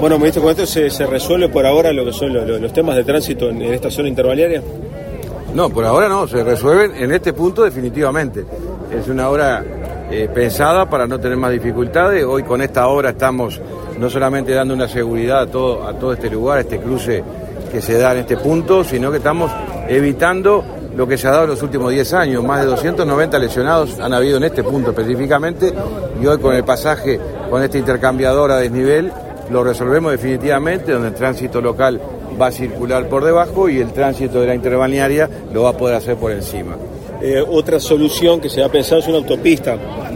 Bueno, ministro, ¿con esto se resuelve por ahora lo que son los temas de tránsito en esta zona interbalnearia? No, por ahora no, se resuelven en este punto definitivamente. Es una obra pensada para no tener más dificultades. Hoy con esta obra estamos no solamente dando una seguridad a todo este lugar, a este cruce que se da en este punto, sino que estamos evitando lo que se ha dado en los últimos 10 años. Más de 290 lesionados han habido en este punto específicamente, y hoy con el pasaje, con esta intercambiadora a desnivel, lo resolvemos definitivamente, donde el tránsito local va a circular por debajo y el tránsito de la interbalnearia lo va a poder hacer por encima. Otra solución que se ha pensado es una autopista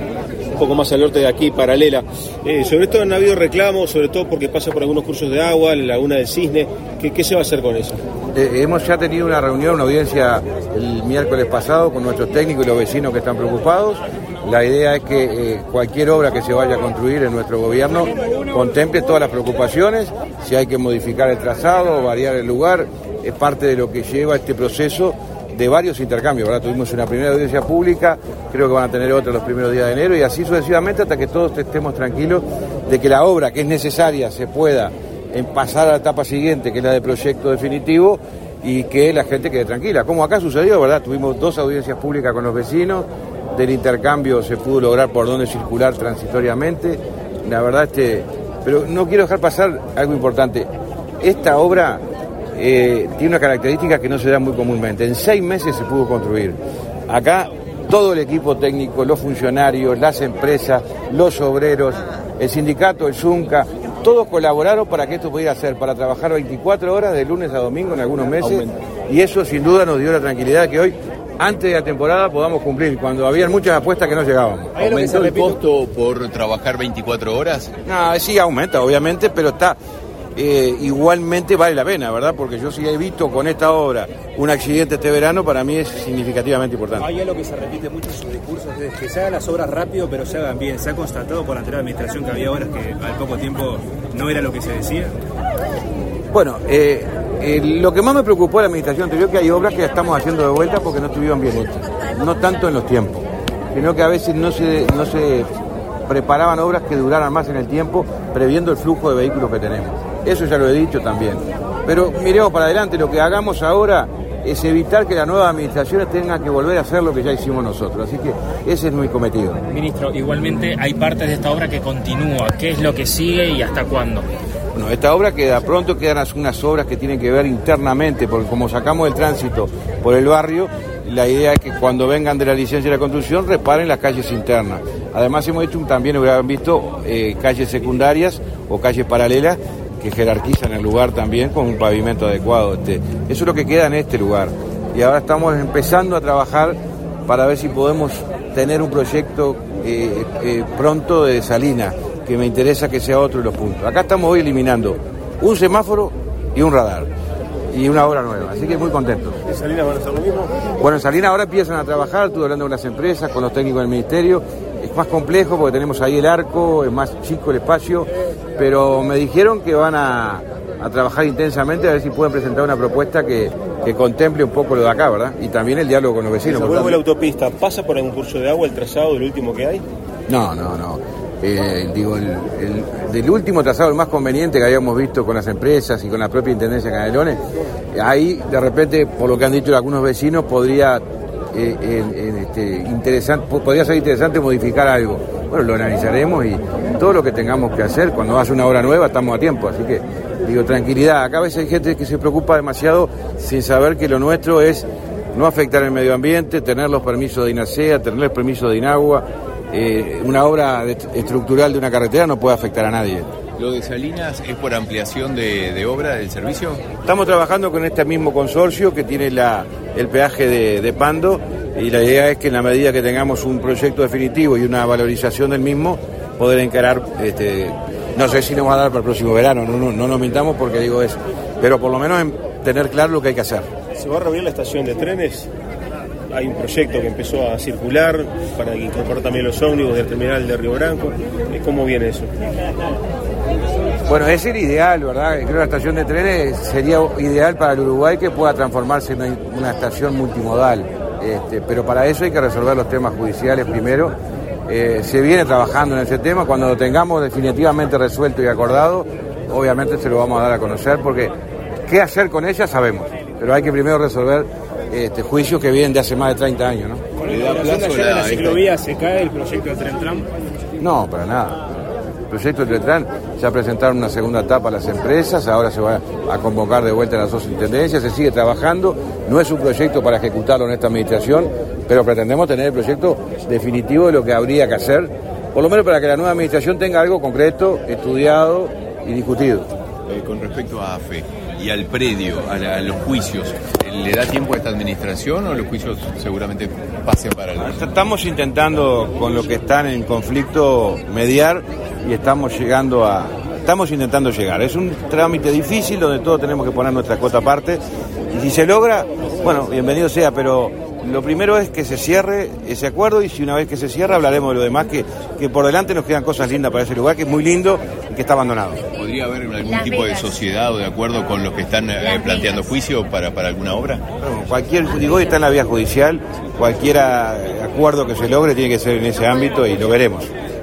un poco más al norte de aquí, paralela. Sobre esto han habido reclamos, sobre todo porque pasa por algunos cursos de agua, la Laguna del Cisne. ¿Qué se va a hacer con eso? Hemos ya tenido una reunión, una audiencia el miércoles pasado con nuestros técnicos y los vecinos que están preocupados. La idea es que cualquier obra que se vaya a construir en nuestro gobierno contemple todas las preocupaciones. Si hay que modificar el trazado, variar el lugar, es parte de lo que lleva este proceso de varios intercambios, ¿verdad? Tuvimos una primera audiencia pública, creo que van a tener otra los primeros días de enero, y así sucesivamente hasta que todos estemos tranquilos de que la obra que es necesaria se pueda pasar a la etapa siguiente, que es la de proyecto definitivo, y que la gente quede tranquila. Como acá sucedió, ¿verdad? Tuvimos 2 audiencias públicas con los vecinos, del intercambio se pudo lograr por dónde circular transitoriamente. La verdad, pero no quiero dejar pasar algo importante. Esta obra tiene una característica que no se da muy comúnmente. En 6 meses se pudo construir. Acá todo el equipo técnico, los funcionarios, las empresas, los obreros, el sindicato, el Zunca, todos colaboraron para que esto pudiera ser, para trabajar 24 horas de lunes a domingo en algunos meses, y eso sin duda nos dio la tranquilidad que hoy, antes de la temporada, podamos cumplir, cuando habían muchas apuestas que no llegábamos. ¿Aumentó el costo por trabajar 24 horas? No, sí aumenta, obviamente, pero está igualmente vale la pena, ¿verdad? Porque yo sí he visto con esta obra un accidente este verano, para mí es significativamente importante. Hay algo que se repite mucho en sus discursos, es que se hagan las obras rápido, pero se hagan bien. ¿Se ha constatado por la anterior administración que había obras que al poco tiempo no era lo que se decía? Bueno, lo que más me preocupó de la administración anterior, que hay obras que estamos haciendo de vuelta porque no estuvieron bien hechas, no tanto en los tiempos, sino que a veces no se preparaban obras que duraran más en el tiempo, previendo el flujo de vehículos que tenemos. Eso ya lo he dicho también. Pero miremos para adelante, lo que hagamos ahora es evitar que las nuevas administraciones tengan que volver a hacer lo que ya hicimos nosotros. Así que ese es mi cometido. Ministro, igualmente hay partes de esta obra que continúa. ¿Qué es lo que sigue y hasta cuándo? Bueno, esta obra queda pronto, quedan unas obras que tienen que ver internamente, porque como sacamos el tránsito por el barrio, la idea es que cuando vengan de la licencia de la construcción reparen las calles internas. Además hemos hecho también, hubieran visto, calles secundarias o calles paralelas que jerarquizan el lugar también con un pavimento adecuado. Eso es lo que queda en este lugar. Y ahora estamos empezando a trabajar para ver si podemos tener un proyecto pronto de Salina, que me interesa que sea otro de los puntos. Acá estamos hoy eliminando un semáforo y un radar y una obra nueva, así que muy contentos. ¿En Salinas van a hacer lo mismo? Bueno, en Salinas ahora empiezan a trabajar, estuve hablando con las empresas, con los técnicos del ministerio. Es más complejo porque tenemos ahí el arco, es más chico el espacio, pero me dijeron que van a trabajar intensamente a ver si pueden presentar una propuesta que contemple un poco lo de acá, ¿verdad? Y también el diálogo con los vecinos. ¿Se vuelve la autopista? ¿Pasa por algún curso de agua el trazado del último que hay? No. Del último trazado, el más conveniente que habíamos visto con las empresas y con la propia Intendencia de Canelones, ahí de repente, por lo que han dicho algunos vecinos, podría ser interesante modificar algo. Bueno, lo analizaremos y todo lo que tengamos que hacer, cuando hace una obra nueva estamos a tiempo, así que tranquilidad. Acá a veces hay gente que se preocupa demasiado sin saber que lo nuestro es no afectar el medio ambiente, tener los permisos de INASEA, tener el permiso de INAGUA. Una obra estructural de una carretera no puede afectar a nadie. ¿Lo de Salinas es por ampliación de obra del servicio? Estamos trabajando con este mismo consorcio que tiene el peaje de Pando, y la idea es que en la medida que tengamos un proyecto definitivo y una valorización del mismo, poder encarar, no sé si nos va a dar para el próximo verano, no nos mintamos porque digo eso, pero por lo menos tener claro lo que hay que hacer. ¿Se va a reabrir la estación de trenes? Hay un proyecto que empezó a circular para incorporar también los ómnibus del terminal de Río Branco. ¿Cómo viene eso? Bueno, es el ideal, ¿verdad? Creo que la estación de trenes sería ideal para el Uruguay, que pueda transformarse en una estación multimodal. Pero para eso hay que resolver los temas judiciales primero. Se viene trabajando en ese tema. Cuando lo tengamos definitivamente resuelto y acordado, obviamente se lo vamos a dar a conocer, porque qué hacer con ella sabemos, pero hay que primero resolver juicios que vienen de hace más de 30 años, ¿no? ¿Con la inauguración de ayer de la ciclovía se cae el proyecto del Tren Tram? No, para nada. El proyecto del Tren ya presentaron una segunda etapa a las empresas, ahora se va a convocar de vuelta a las dos intendencias, se sigue trabajando, no es un proyecto para ejecutarlo en esta administración, pero pretendemos tener el proyecto definitivo de lo que habría que hacer, por lo menos para que la nueva administración tenga algo concreto, estudiado y discutido. Con respecto a AFE y al predio, a los juicios, ¿le da tiempo a esta administración o los juicios seguramente pasen para el...? Estamos intentando, con lo que están en conflicto, mediar y estamos intentando llegar. Es un trámite difícil donde todos tenemos que poner nuestra cuota aparte y si se logra, bueno, bienvenido sea, pero lo primero es que se cierre ese acuerdo y si una vez que se cierra hablaremos de lo demás, que por delante nos quedan cosas lindas para ese lugar, que es muy lindo y que está abandonado. ¿Podría haber algún tipo de sociedad o de acuerdo con los que están planteando juicio para alguna obra? Bueno, hoy está en la vía judicial, cualquier acuerdo que se logre tiene que ser en ese ámbito y lo veremos.